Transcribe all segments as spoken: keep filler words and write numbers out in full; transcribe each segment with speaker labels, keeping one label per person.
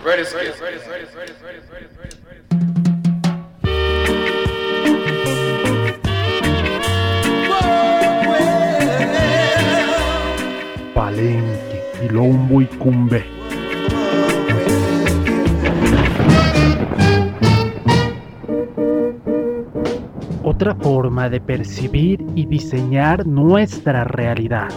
Speaker 1: Palenque, Quilombo y Cumbé. Otra forma de percibir y diseñar nuestra realidad.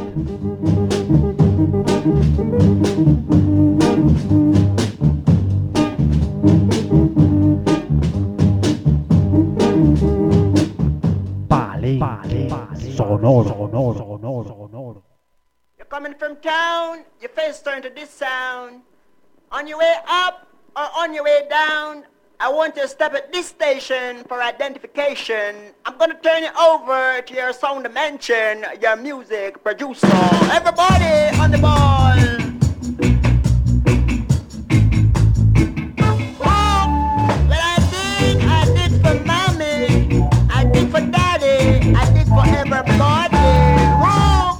Speaker 1: Palenque, sonoro, sonoro, sonoro, sonoro.
Speaker 2: You're coming from town, your face turn to this sound. On your way up or on your way down, I want you to stop at this station for identification. I'm gonna turn you over to your sound dimension, your music producer. Everybody on the ball. Oh, what I did, I did for mommy, I did for daddy, I did for everybody. Whoa.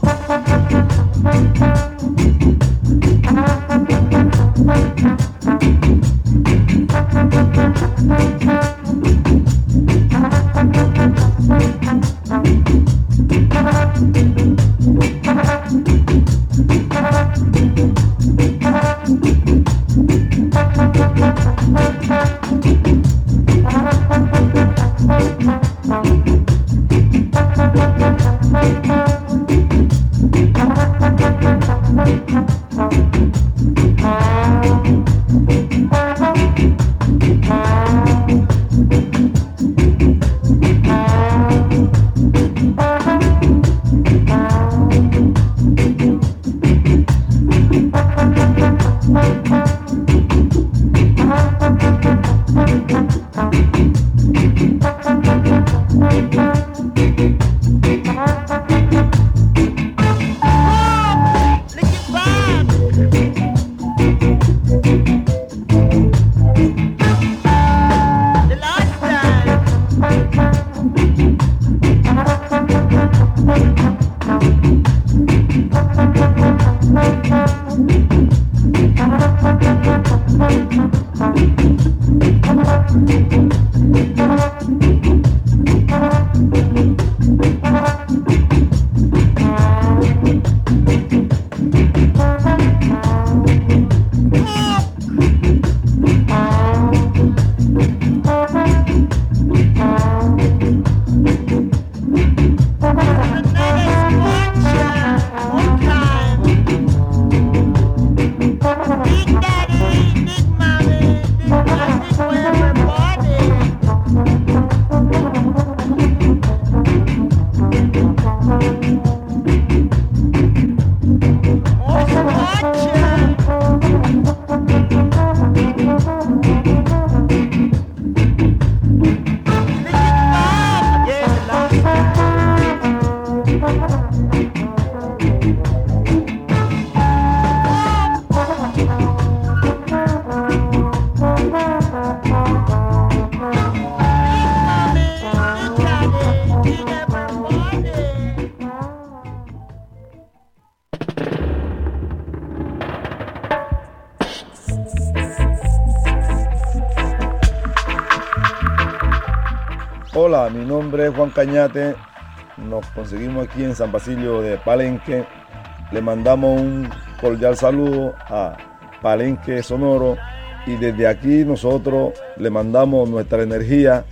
Speaker 3: Hola, mi nombre es Juan Cañate, nos conseguimos aquí en San Basilio de Palenque. Le mandamos un cordial saludo a Palenque Sonoro y desde aquí nosotros le mandamos nuestra energía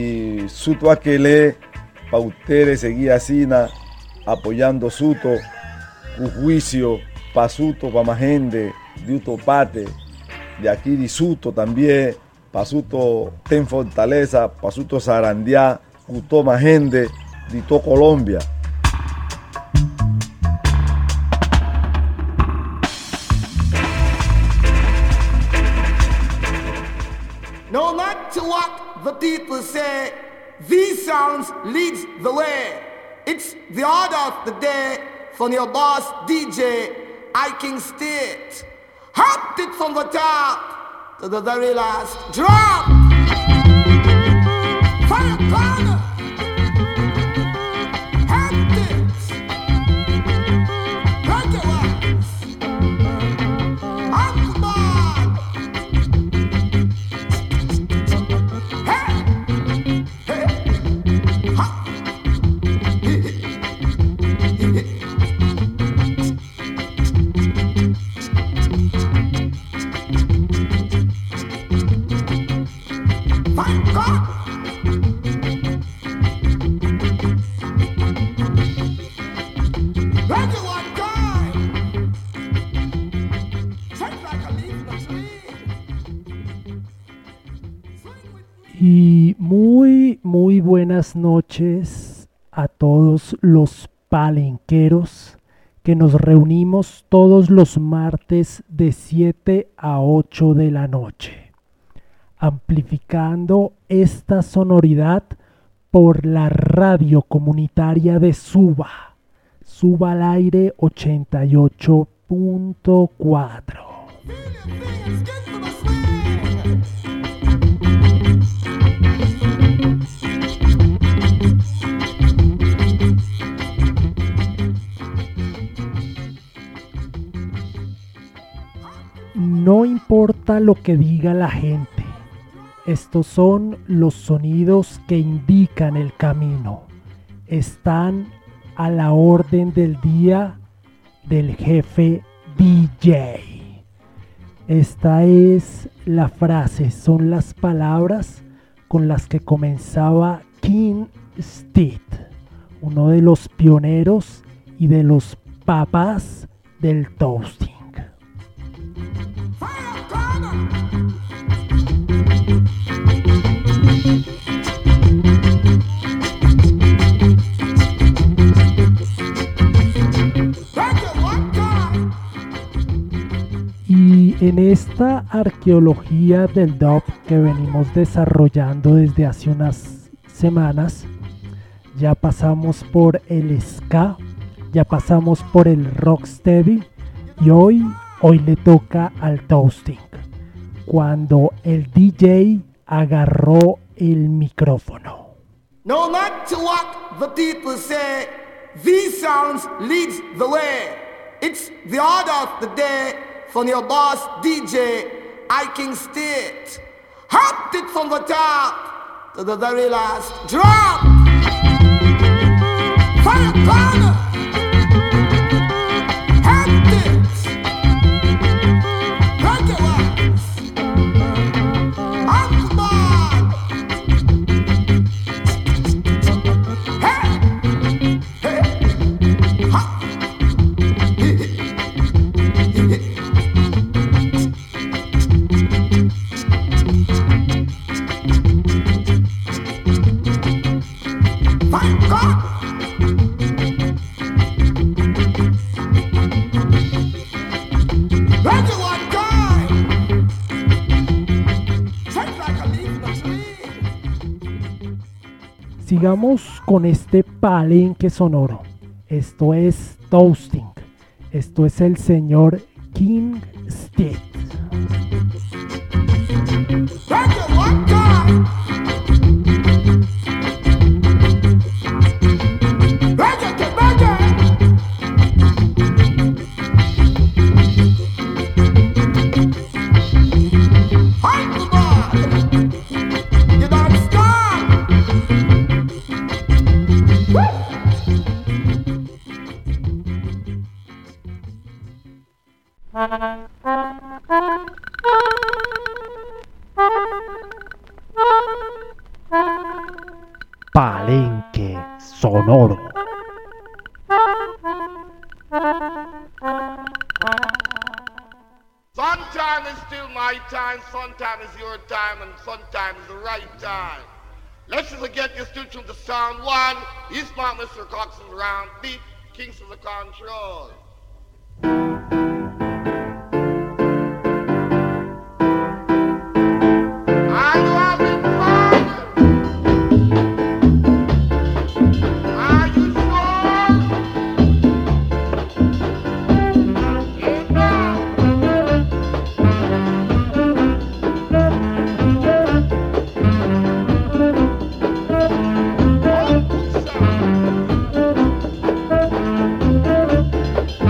Speaker 3: y Suto Aquelé para ustedes seguir así apoyando Suto, un juicio para Suto, para más gente, de Utopate, de aquí de Suto también. Pasuto ten fortaleza, Pasuto Sarandiá, Gutó Majende, Dito Colombia.
Speaker 4: No matter what the people say, these sounds leads the way. It's the order of the day from your boss D J, I King State. Hopped it from the top to the very last drop. Fire corner. Hand it. Rock your ass. Uncle Bob. Thank God. Ready one guy. Shake like a leaf in a tree. Swing with me.
Speaker 5: Y muy, muy buenas noches a todos los palenqueros que nos reunimos todos los martes de siete a ocho de la noche, amplificando esta sonoridad por la radio comunitaria de Suba, Suba al aire ochenta y ocho punto cuatro.
Speaker 4: Feel your fingers get to the swing.
Speaker 5: No importa lo que diga la gente, estos son los sonidos que indican el camino. Están a la orden del día del jefe D J. Esta es la frase, son las palabras con las que comenzaba King Steed, uno de los pioneros y de los papás del toasting.
Speaker 4: Fire corner. Thank you, one guy.
Speaker 5: Y en esta arqueología del dub que venimos desarrollando desde hace unas semanas, ya pasamos por el ska, ya pasamos por el rocksteady y hoy, hoy le toca al toasting, cuando el D J agarró el micrófono.
Speaker 4: No matter what the people say, these sounds leads the way. It's the order of the day from your boss D J, I King State. Hopped it from the top to the very last drop. Fire corner. Hopped it. Thank you, boss. On the board. Hey. Hey. Ha. Thank God. Ready one guy. Shake like a leaf in a tree.
Speaker 5: Sigamos con este palenque sonoro. Esto es toasting. Esto es el señor King Steed.
Speaker 4: Thank you, one guy. Ready, get ready. Fight the ball. You don't stop.
Speaker 1: Palenque sonoro.
Speaker 6: Sometime is still my time, sometime is your time, and sometime is the right time. Let's just get you still to the sound one. He's not Mister Coxon's round beat, Kings of the Control. Are you having fun? Are you sure? Get down. Oh,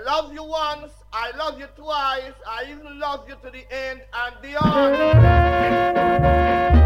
Speaker 6: love you once, I love you twice, I even love you to the end and beyond.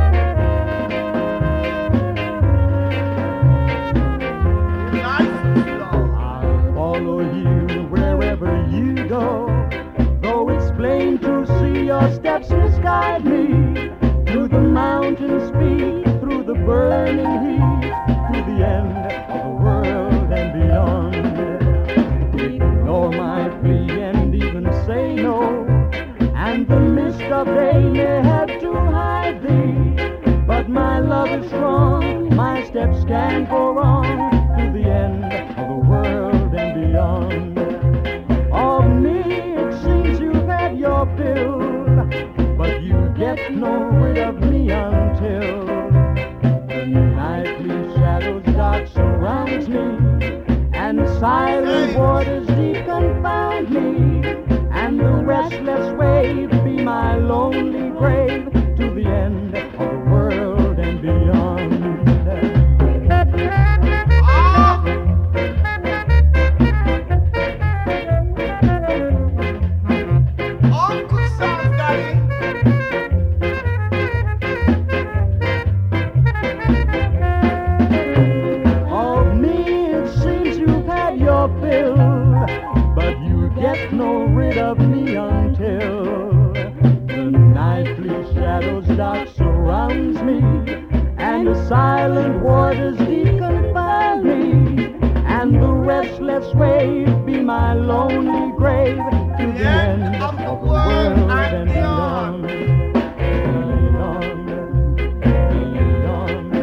Speaker 7: Follow you wherever you go, though it's plain to see your steps misguide me. Through the mountains peak, through the burning heat, to the end of the world and beyond. Ignore my plea and even say no, and the mist of day may have to hide thee. But my love is strong, my steps can go wrong, to the end of the world and beyond. Of me it seems you've had your fill, but you get no rid of me until the nightly shadows dark surrounds me, and silent waters deep confound me, and the restless wave be my lonely grave, to the end of the world and beyond. Get no rid of me until the nightly shadows dark surrounds me, and the silent waters deep confine me, and the restless wave be my lonely grave, to the end of the world and beyond. Beyond, beyond.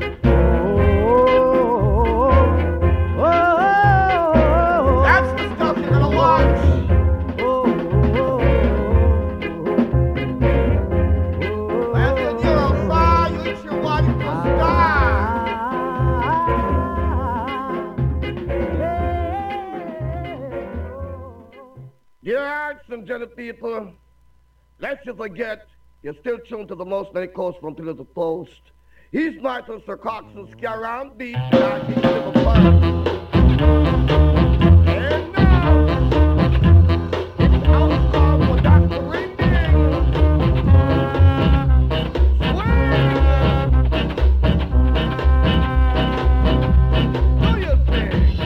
Speaker 7: Oh, oh, oh.
Speaker 6: That's the stuff you're gonna watch. And gentle people, lest you forget, you're still tuned to the most many coast from Pillar to Post. He's Michael Sir Cox's Scaran Beach, and I can give a fun. And now, it's our song for Doctor Rindy. Swear! Do you think?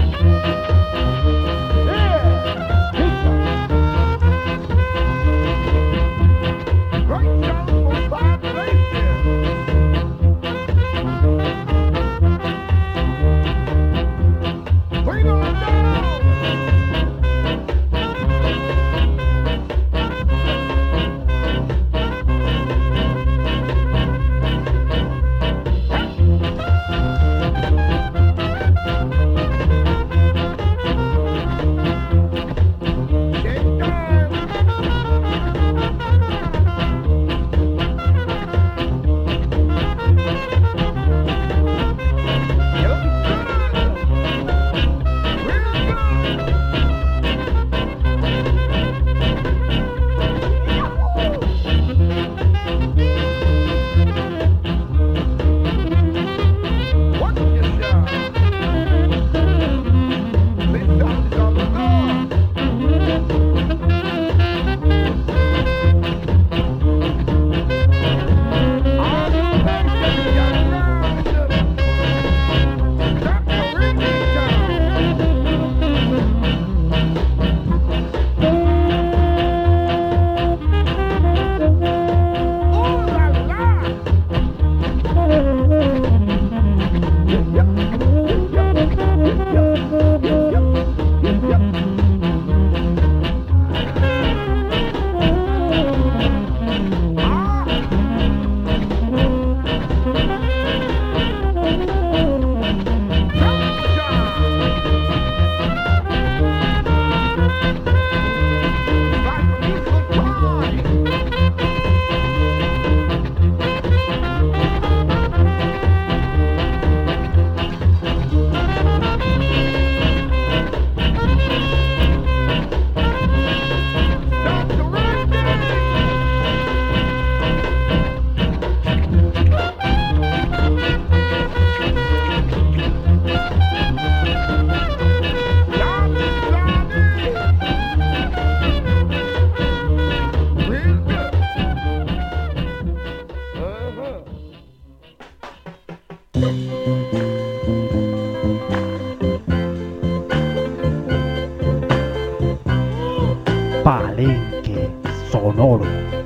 Speaker 1: Palenque Sonoro.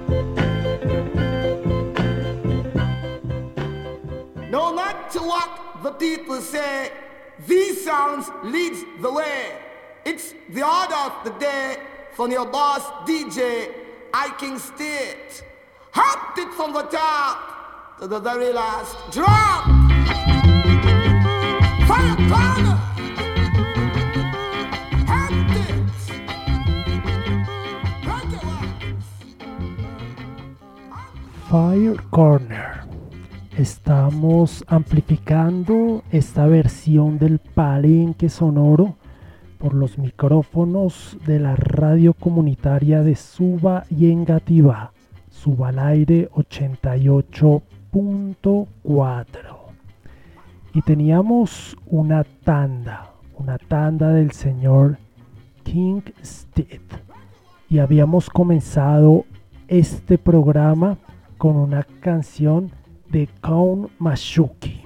Speaker 4: No, not to what the people say, these sounds leads the way. It's the order of the day from your boss D J, I King State. Hopped it from the top to the very last drop. Fire corner. Hopped it. Rock it up.
Speaker 5: Fire Corner. Estamos amplificando esta versión del Palenque Sonoro por los micrófonos de la radio comunitaria de Suba y Engativá, Suba al aire ochenta y ocho punto cuatro. Y teníamos una tanda, una tanda del señor King Steve. Y habíamos comenzado este programa con una canción de Count Mashuki.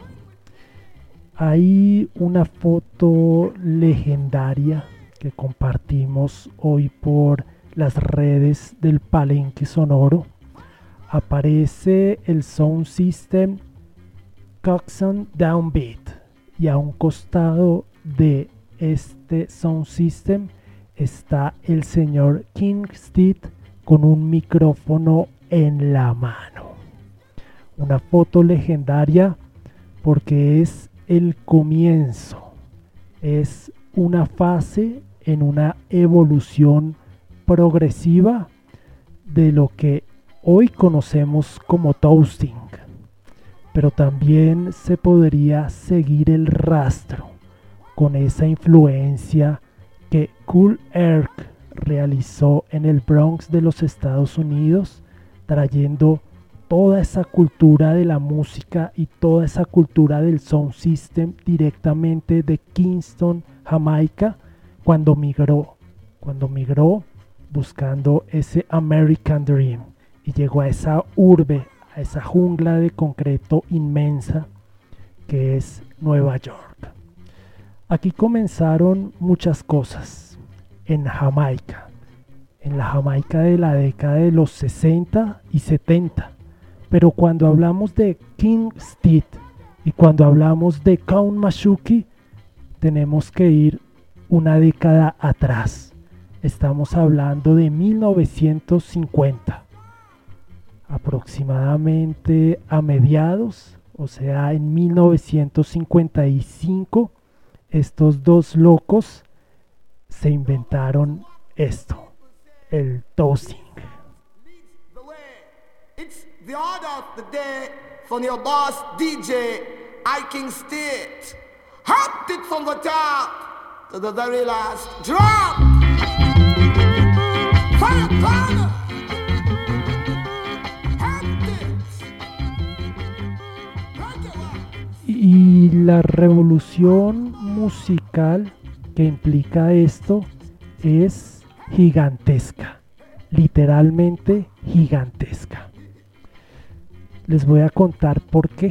Speaker 5: Hay una foto legendaria que compartimos hoy por las redes del Palenque Sonoro. Aparece el Sound System Coxsone Downbeat y a un costado de este Sound System está el señor King Steve con un micrófono en la mano. Una foto legendaria porque es el comienzo, es una fase en una evolución progresiva de lo que hoy conocemos como toasting, pero también se podría seguir el rastro con esa influencia que Kool Herc realizó en el Bronx de los Estados Unidos, trayendo toda esa cultura de la música y toda esa cultura del sound system directamente de Kingston, Jamaica, cuando migró, cuando migró buscando ese American Dream y llegó a esa urbe, a esa jungla de concreto inmensa que es Nueva York. Aquí comenzaron muchas cosas en Jamaica, en la Jamaica de la década de los sesenta y setenta. Pero cuando hablamos de King Steve y cuando hablamos de Count Mashuki, tenemos que ir una década atrás. Estamos hablando de mil novecientos cincuenta. Aproximadamente a mediados, o sea, en mil novecientos cincuenta y cinco, estos dos locos se inventaron esto, el toasting.
Speaker 4: The order of the day from your boss D J, I King State. Hopped it from the top to the very last drop. Fire corner.
Speaker 5: Y la revolución musical que implica esto es gigantesca, literalmente gigantesca. Les voy a contar por qué.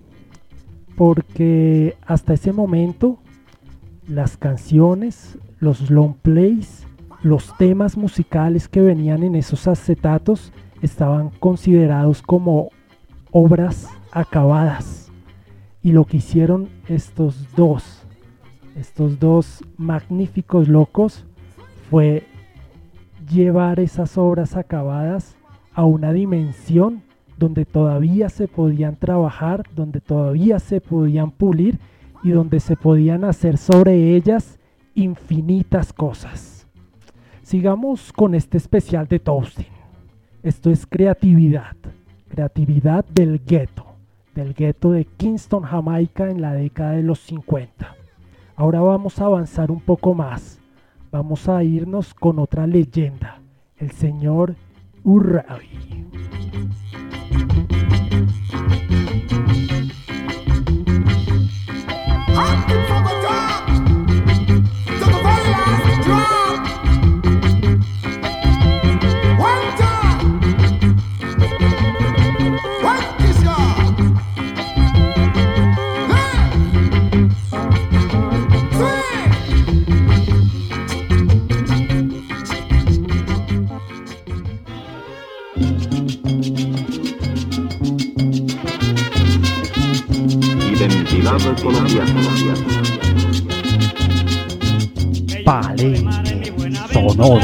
Speaker 5: Porque hasta ese momento las canciones, los long plays, los temas musicales que venían en esos acetatos estaban considerados como obras acabadas. Y lo que hicieron estos dos, estos dos magníficos locos fue llevar esas obras acabadas a una dimensión donde todavía se podían trabajar, donde todavía se podían pulir y donde se podían hacer sobre ellas infinitas cosas. Sigamos con este especial de toasting. Esto es creatividad, creatividad del gueto, del gueto de Kingston, Jamaica en la década de los cincuenta. Ahora vamos a avanzar un poco más. Vamos a irnos con otra leyenda, el señor Urabi.
Speaker 4: From the top to the very last drop. One time. One this guy. Three.
Speaker 8: Love colombiano.
Speaker 1: Palenque sonoro.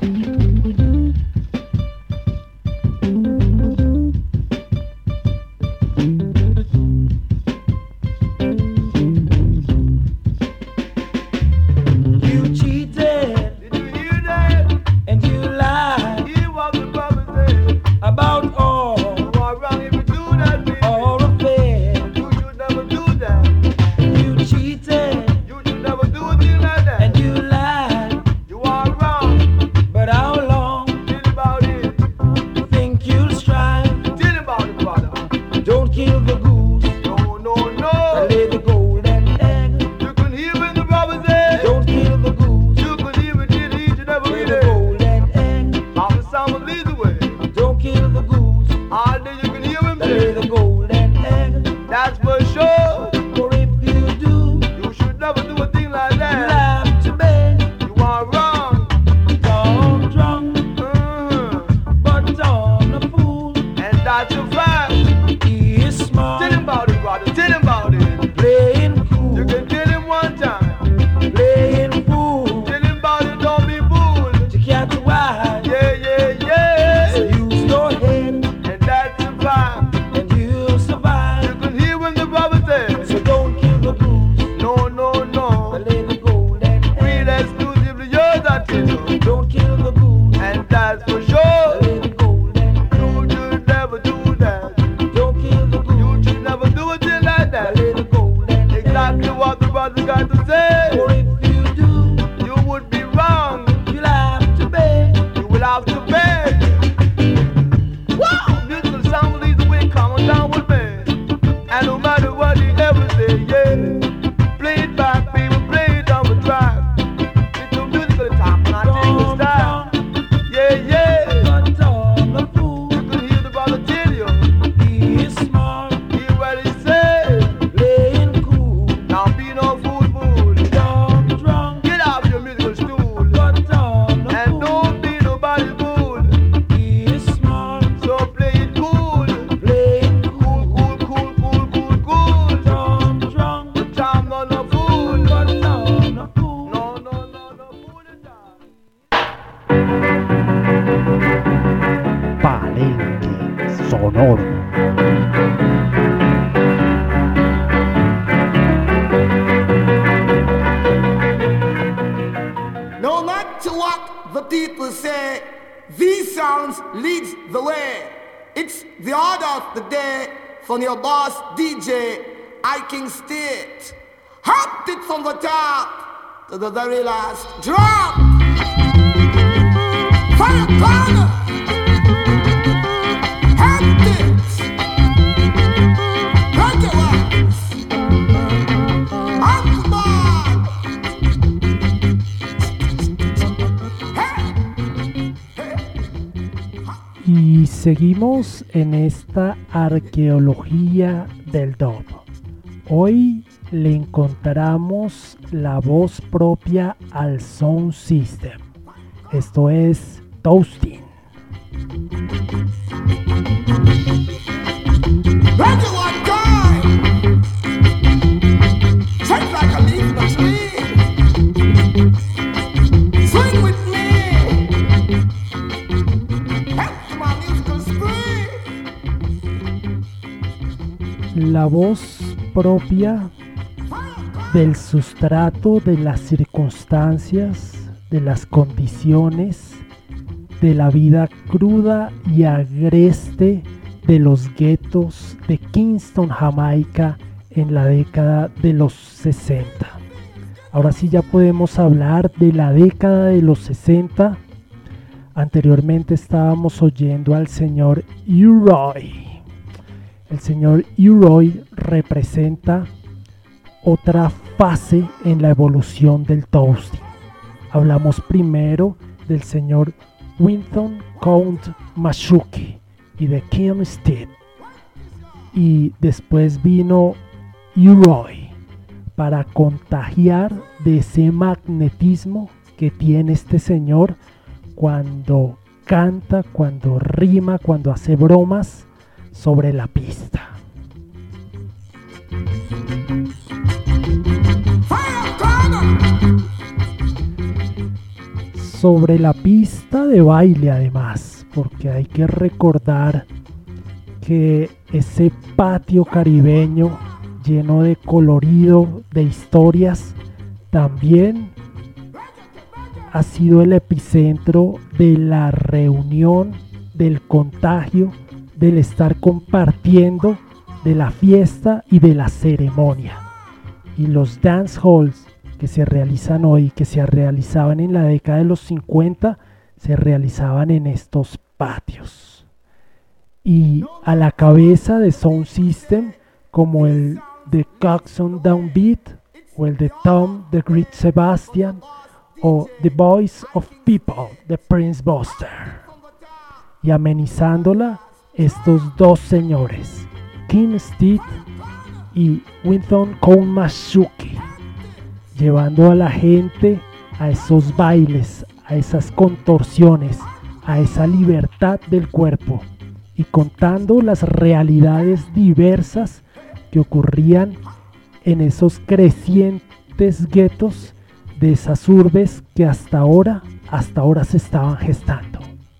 Speaker 4: From your boss D J Iking State, hopped it from the top to the very last drop. Fire corner, hopped it, rock it once, come on. Hey, hey.
Speaker 5: Y seguimos en esta arqueología del dub. Hoy le encontramos la voz propia al sound system. Esto es Toasting. La voz propia del sustrato, de las circunstancias, de las condiciones, de la vida cruda y agreste de los guetos de Kingston, Jamaica, en la década de los sesenta. Ahora sí ya podemos hablar de la década de los sesenta. Anteriormente estábamos oyendo al señor U-Roy. El señor U-Roy representa otra fase en la evolución del toasting. Hablamos primero del señor Winton Count Mashuki y de Kim Steed. Y después vino U-Roy para contagiar de ese magnetismo que tiene este señor cuando canta, cuando rima, cuando hace bromas sobre la pista. sobre la pista de baile además, porque hay que recordar que ese patio caribeño lleno de colorido, de historias, también ha sido el epicentro de la reunión, del contagio, del estar compartiendo, de la fiesta y de la ceremonia. Y los dance halls que se realizan hoy, que se realizaban en la década de los cincuenta, se realizaban en estos patios. Y a la cabeza de Sound System, como el de Coxsone Downbeat, o el de Tom the Great Sebastian, o The Voice of People de Prince Buster. Y amenizándola, estos dos señores, King Steed y Winton Koumasuki, llevando a la gente a esos bailes, a esas contorsiones, a esa libertad del cuerpo, y contando las realidades diversas que ocurrían en esos crecientes guetos de esas urbes que hasta ahora, hasta ahora se estaban gestando.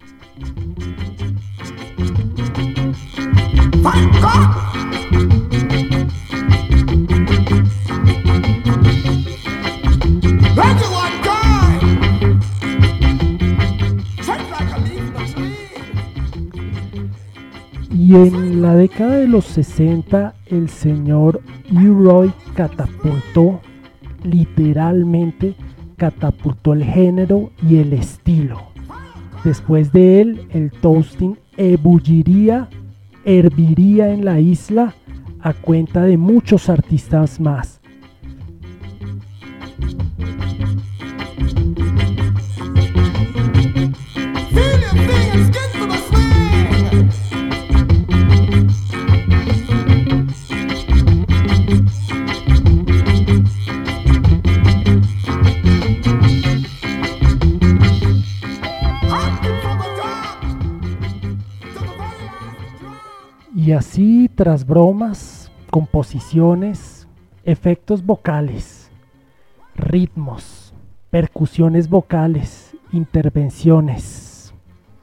Speaker 5: Y en la década de los sesenta, el señor U-Roy catapultó, literalmente catapultó el género y el estilo. Después de él, el toasting ebulliría, herviría en la isla a cuenta de muchos artistas más. Y así, tras bromas, composiciones, efectos vocales, ritmos, percusiones vocales, intervenciones,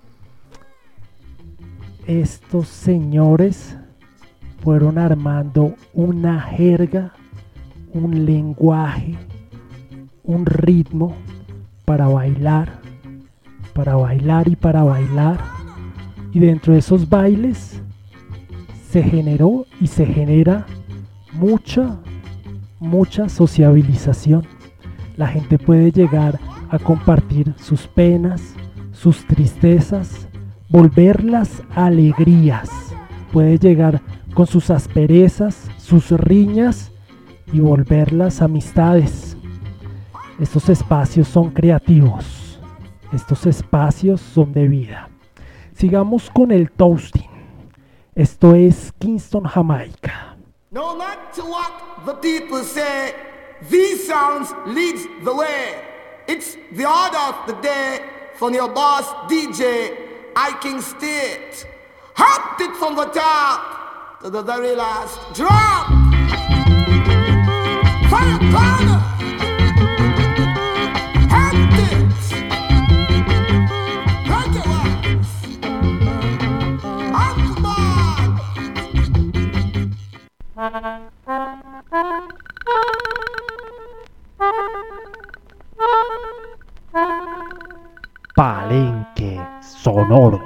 Speaker 5: estos señores fueron armando una jerga, un lenguaje, un ritmo para bailar, para bailar y para bailar. Y dentro de esos bailes se generó y se genera mucha, mucha sociabilización. La gente puede llegar a compartir sus penas, sus tristezas, volverlas alegrías. Puede llegar con sus asperezas, sus riñas y volverlas amistades. Estos espacios son creativos. Estos espacios son de vida. Sigamos con el toasting. Esto es Kingston, Jamaica.
Speaker 4: No matter what the people say, these sounds leads the way. It's the order of the day from your boss D J, I King State. Hopped it from the top to the very last drop. Fire corner. Hopped it. Rock it once. On the ball.
Speaker 1: Palenque Sonoro.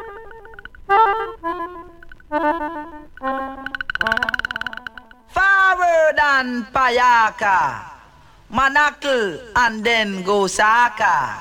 Speaker 8: Forward and Payaka, Manakal and then Gosaka.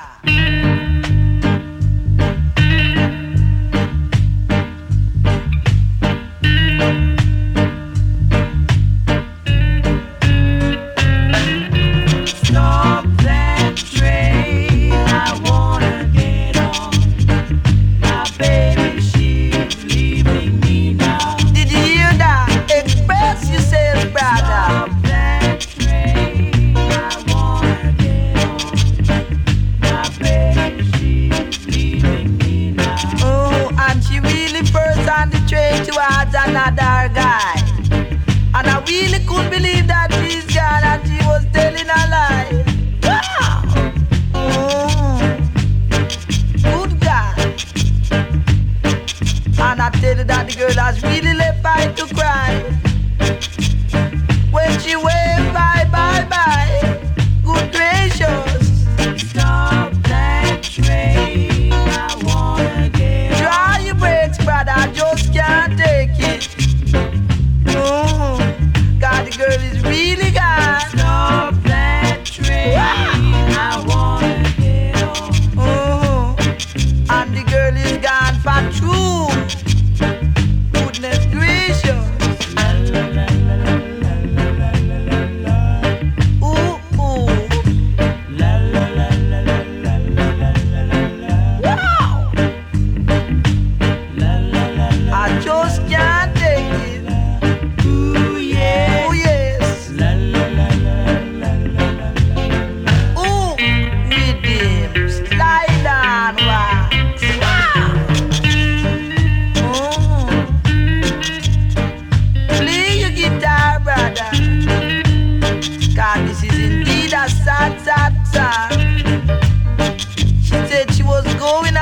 Speaker 8: Another guy, and I really couldn't believe that she's gone and she was telling a lie. Wow. Oh.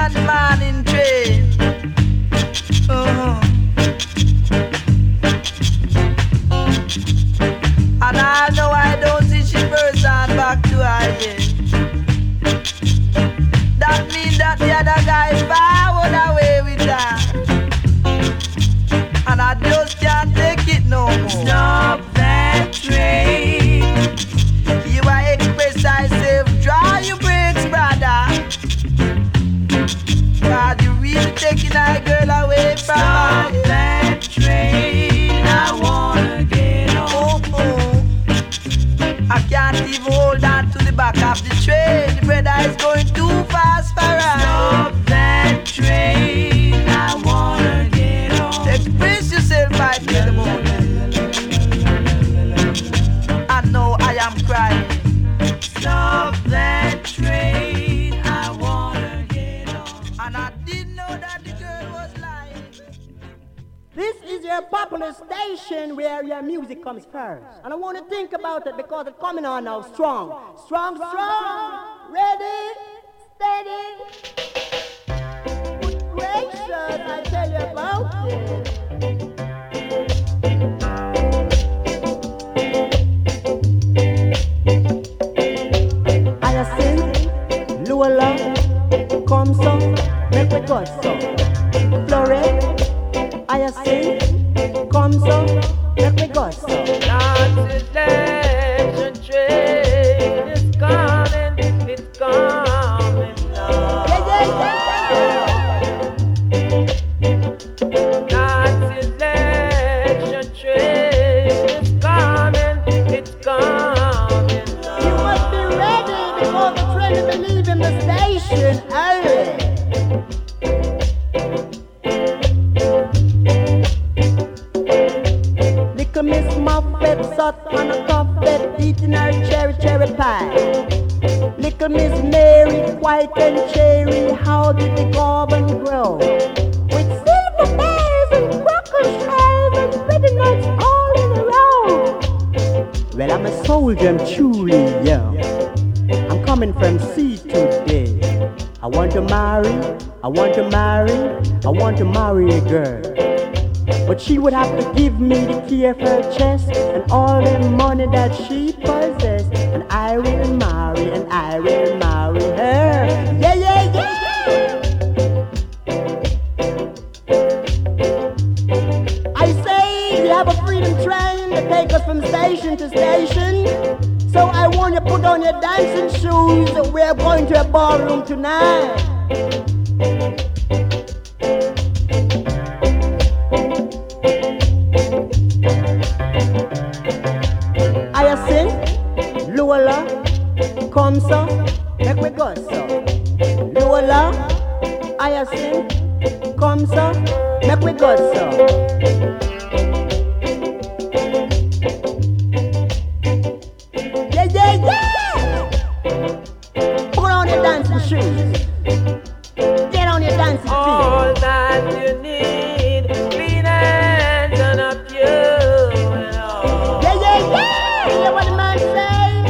Speaker 8: on the morning train. Uh-huh. And I know I don't see she person back to her yet. That means that the other guy forward away with her. And I just can't take it no more. Stop that train. You are express yourself, draw your brakes, brother. God, you really taking our girl away from her. Stop that train, I wanna get on. Oh, oh. I can't even hold on to the back of the train. The brother is going too fast for us. Stop that train, I wanna get on. Express yourself by the morning. I know I am crying. Stop that train, I wanna get on. And I didn't know that the girl was lying.
Speaker 2: This is your popular station where your music comes first. And I want to think about it because it's coming on now strong. Strong, strong. Ready, steady. Good gracious, I tell you about it. Hyacinth, Luella, come so, make we go so. Florette, Hyacinth, come so, make me go so.
Speaker 8: Selection train is coming, it's coming now.
Speaker 2: Yeah, yeah, yeah.
Speaker 8: That selection train is coming, it's coming now.
Speaker 2: You must be ready because the train will be leaving the station early. Little Miss Muffet sat on a tuffet eating her cherry cherry pie. Little Miss Mary, white and cherry, how did the garden grow? With silver bells and cracker shells and pretty nuts all in a row. Well, I'm a soldier, I'm truly young. I'm coming from sea today. I want to marry, I want to marry, I want to marry a girl. But she would have to give me the key of her chest and all the money that she possessed. And I will marry, and I will marry her. Yeah, yeah, yeah! I say we have a freedom train that takes us from station to station. So I want you to put on your dancing shoes. We're going to a ballroom tonight. Luella, come so, make we go so. Luella, Hyacinth, come so, make we go so. Yeah, yeah, yeah! Put on your dancing shoes. Get on your dancing feet.
Speaker 8: All that you need, clean hands and a pure and all.
Speaker 2: Yeah, yeah, yeah! Hear what the man say?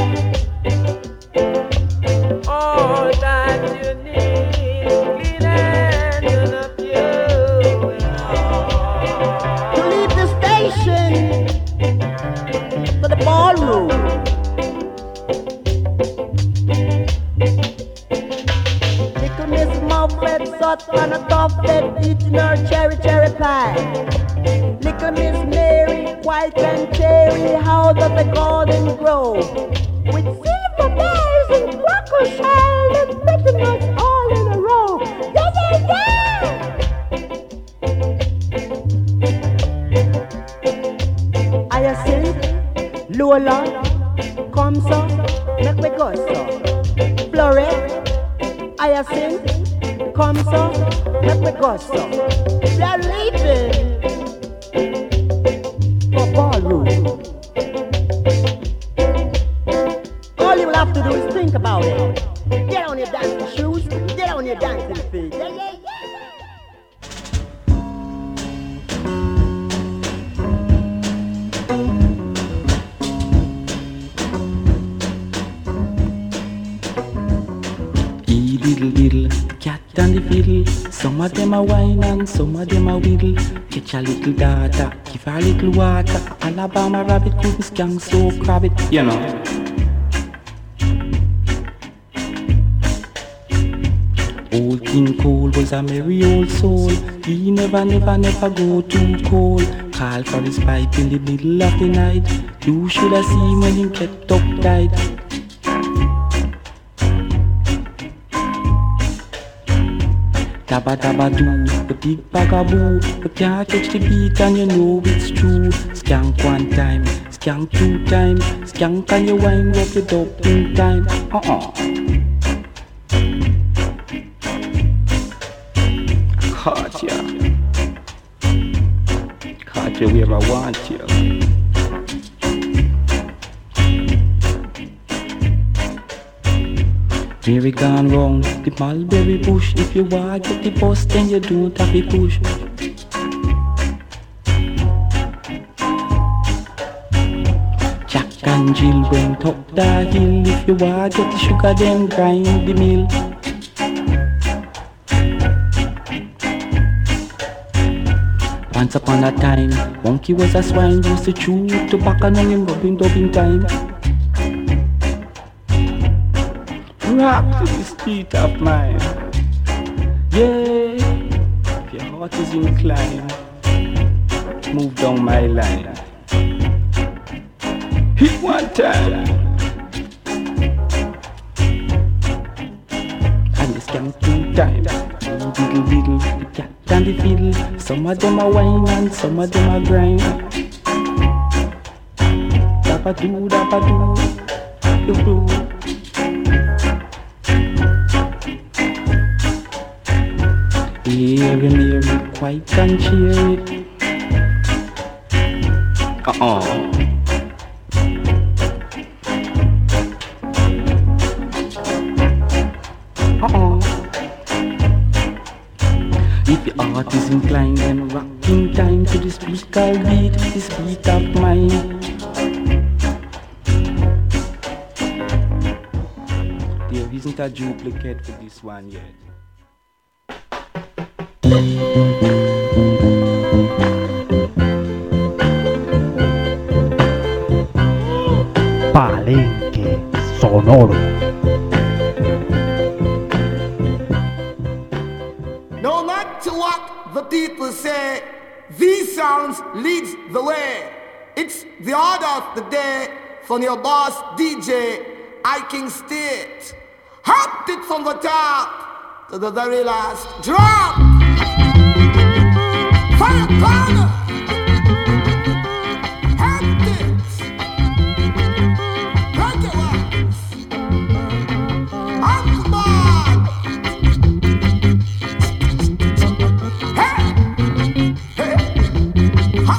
Speaker 8: All that you need, clean hands and a pure and all.
Speaker 2: To leave the station for the ballroom. Little Miss Muffet sat on a tuffet eating her cherry cherry pie. Little Miss Mary, white and cherry, how does the garden grow? With silver bells and cracker shells and pretty nuts all in a row. Yeah, yeah, yeah! Hyacinth, Luella, come so, make we go so. Florette, Hyacinth, come so, make we go so. They're leaving for ballroom. All you will have to do is think about it. Get on your dancing shoes, get on your dancing feet. Yeah, yeah, yeah.
Speaker 9: E diddle diddle, the cat and the fiddle. Some of them a whine and some of them a whittle. Catch a little daughter, give her a little water. Alabama rabbit couldn't skank so crab it, you know. Old King Cole was a merry old soul. He never, never, never go too cold. Call for his pipe in the middle of the night. You should have seen when he kept uptight. Dabba dabba do, the big bagaboo. You can't catch the beat and you know it's true. Skank one time, skank two time. Skank and you wind up the dope in time. Uh-uh. Caught ya, caught you where I want you. Mary gone wrong, the mulberry bush. If you want get the bus, then you don't have to push. Jack and Jill went up the hill. If you want get the sugar, then grind the mill. Once upon a time, Monkey was a swine, used to chew tobacco on him rubbing dubbing time. Rock to the street of mine. Yeah, if your heart is inclined, move down my line. Hit one time, and you scan two times. Diddle diddle, the cat and the fiddle. Some of them are whine and some of them are grind. Dabba do, dabba do, do do. Hear him, hear it, quite can cheer it. Uh-uh. Uh-uh. If your heart is inclined, then rocking time to this musical beat, this beat of mine. There isn't a duplicate for this one yet.
Speaker 1: Palenque Sonoro.
Speaker 4: No matter what the people say, these sounds leads the way. It's the order of the day from your boss D J I King State. Hopped it from the top to the very last drop. Fire corner. Hopped it. Rock it once. On the board. Hey. Hey. Ha.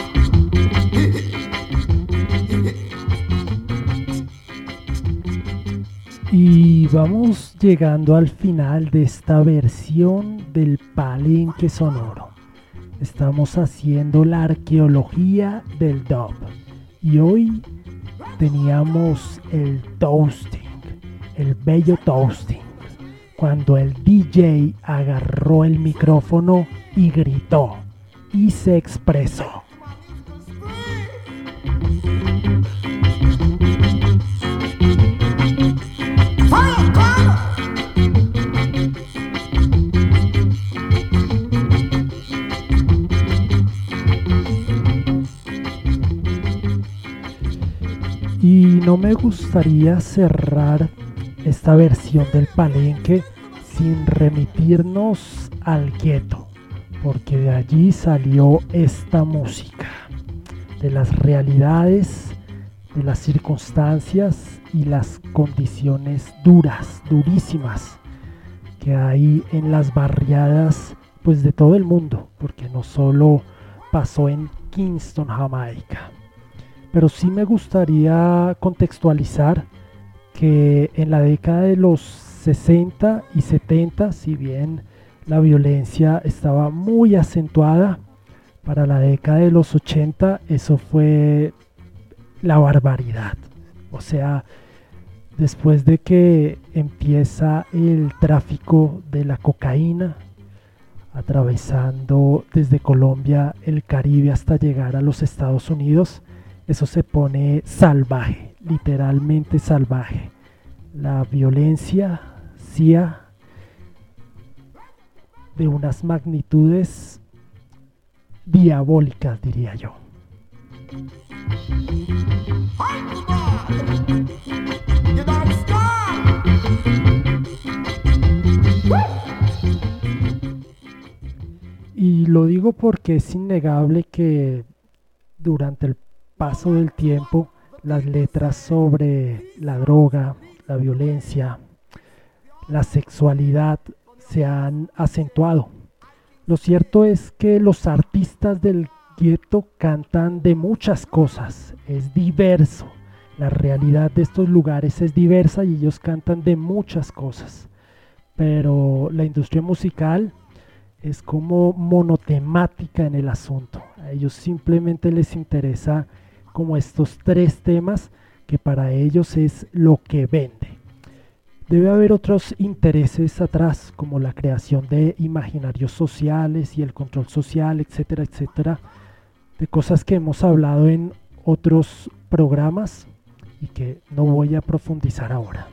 Speaker 5: Y vamos llegando al final de esta versión del Palenque Sonoro. Estamos haciendo la arqueología del dub y hoy teníamos el toasting, el bello toasting, cuando el D J agarró el micrófono y gritó y se expresó. Y no me gustaría cerrar esta versión del Palenque sin remitirnos al gueto, porque de allí salió esta música, de las realidades, de las circunstancias y las condiciones duras, durísimas que hay en las barriadas pues de todo el mundo, porque no solo pasó en Kingston, Jamaica. Pero sí me gustaría contextualizar que en la década de los sesenta y setenta, si bien la violencia estaba muy acentuada, para la década de los ochenta eso fue la barbaridad. O sea, después de que empieza el tráfico de la cocaína, atravesando desde Colombia el Caribe hasta llegar a los Estados Unidos, eso se pone salvaje, literalmente salvaje. La violencia C I A de unas magnitudes diabólicas, diría yo. Y lo digo porque es innegable que durante el paso del tiempo las letras sobre la droga, la violencia, la sexualidad se han acentuado. Lo cierto es que los artistas del gueto cantan de muchas cosas, es diverso. La realidad de estos lugares es diversa y ellos cantan de muchas cosas. Pero la industria musical es como monotemática en el asunto. A ellos simplemente les interesa como estos tres temas que para ellos es lo que vende. Debe haber otros intereses atrás, como la creación de imaginarios sociales y el control social, etcétera, etcétera, de cosas que hemos hablado en otros programas y que no voy a profundizar ahora.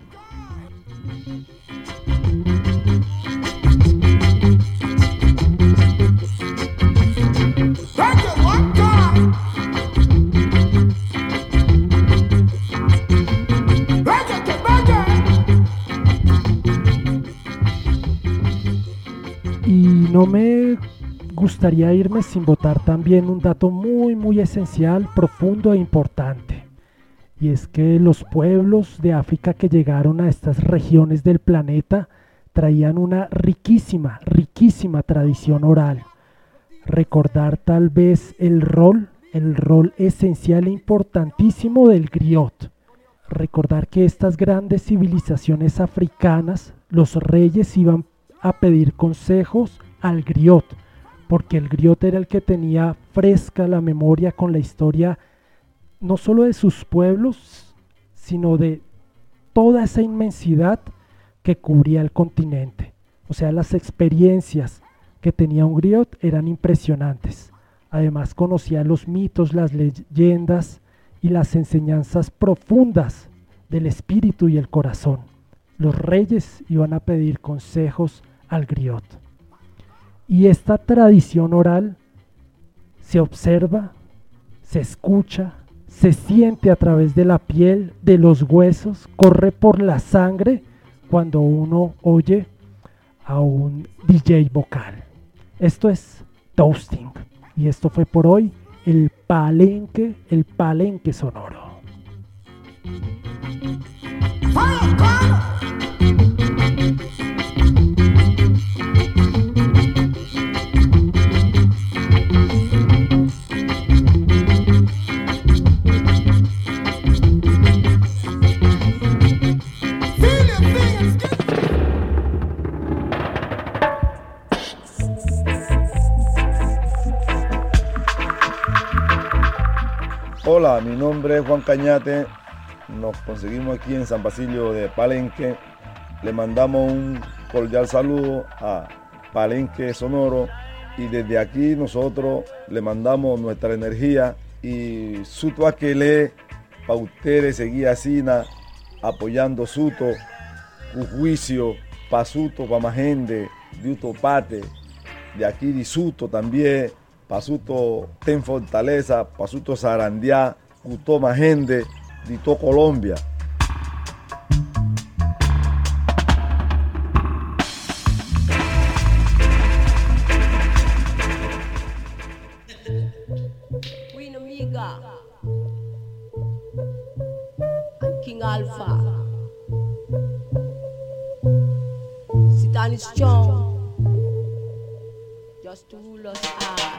Speaker 5: Y no me gustaría irme sin botar también un dato muy muy esencial, profundo e importante. Y es que los pueblos de África que llegaron a estas regiones del planeta traían una riquísima, riquísima tradición oral. Recordar tal vez el rol, el rol esencial e importantísimo del griot. Recordar que estas grandes civilizaciones africanas, los reyes iban a pedir consejos al griot, porque el griot era el que tenía fresca la memoria con la historia no solo de sus pueblos, sino de toda esa inmensidad que cubría el continente. O sea, las experiencias que tenía un griot eran impresionantes. Además conocía los mitos, las leyendas y las enseñanzas profundas del espíritu y el corazón. Los reyes iban a pedir consejos al griot. Y esta tradición oral se observa, se escucha, se siente a través de la piel, de los huesos, corre por la sangre cuando uno oye a un D J vocal. Esto es Toasting. Y esto fue por hoy el palenque, el palenque sonoro.
Speaker 3: Hola, mi nombre es Juan Cañate, nos conseguimos aquí en San Basilio de Palenque. Le mandamos un cordial saludo a Palenque Sonoro y desde aquí nosotros le mandamos nuestra energía y Suto Aquelé para ustedes seguir así apoyando Suto, un juicio para Suto, para más gente de Utopate, de aquí de Suto también. Pasuto ten fortaleza, Pasuto Sarandiá, Gutó Majende, Dito Colombia.
Speaker 10: Queen Omega and King Alpha. Sit is strong, just to rule us all.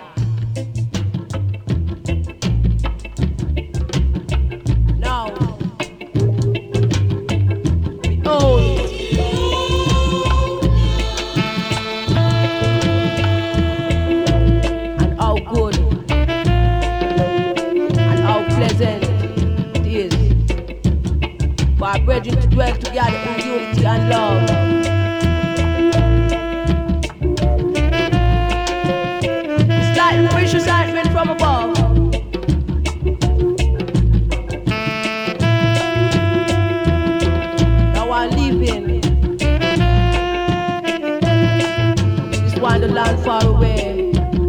Speaker 10: the land far away.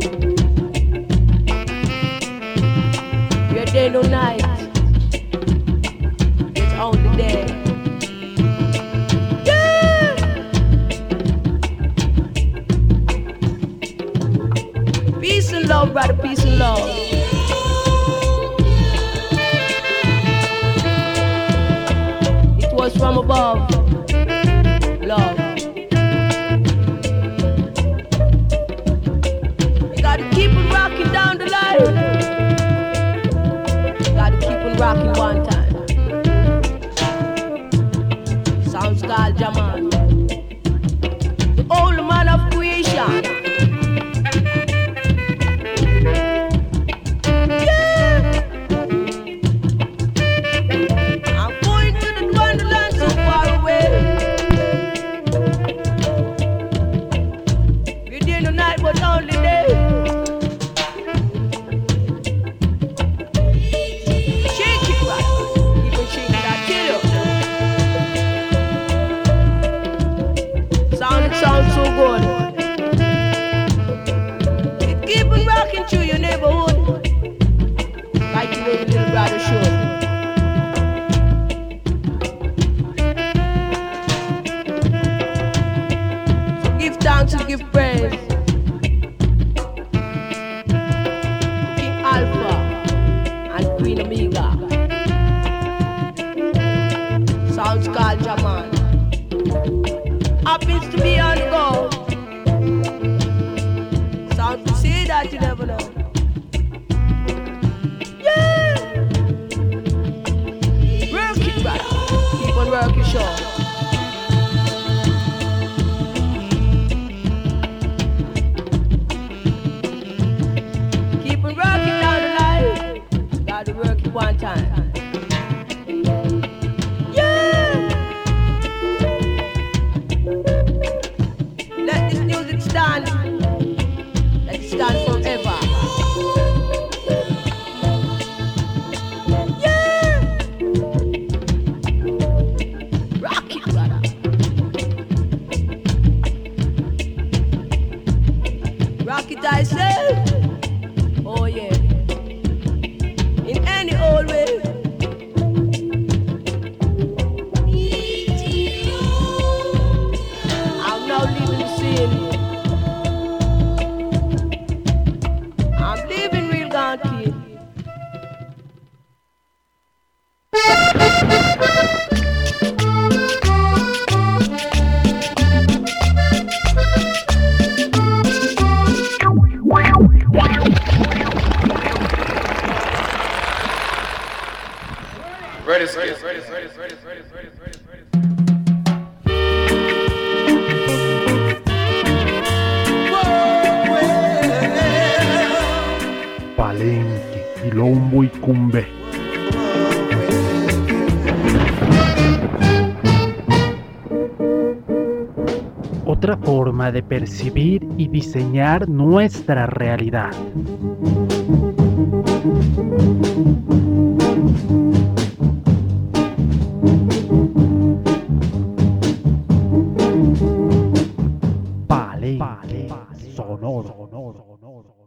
Speaker 10: Where day no night, it's only day. Yeah! Peace and love, brother, peace and love. It was from above, love. Keep on rocking down the line. Gotta keep on rocking one time. Sounds called Jaman, the old man of creation. Yeah. I'm going to the wonderland so far away. We're there no night but only day. Sounds so good. It keep on rocking through your neighborhood, like you know the little brother should. So give thanks and give praise. King Alpha and Queen Omega. Sounds called Jaman. Happens to be on the go. Sounds to say that you never know. Yeah! Work it, brother. Keep on working, sure. Keep on working down the line. Gotta work it one time. Stand, let it stand forever. Yeah! Rock it, brother. Rock it, I say. Oh yeah. In any old way. I'm now leaving the scene.
Speaker 11: Ready, ready, ready, ready, ready, ready, ready, ready, ready.
Speaker 1: Palenque, Quilombo y Cumbe. Otra forma de percibir y diseñar nuestra realidad. Palenque, Sonoro.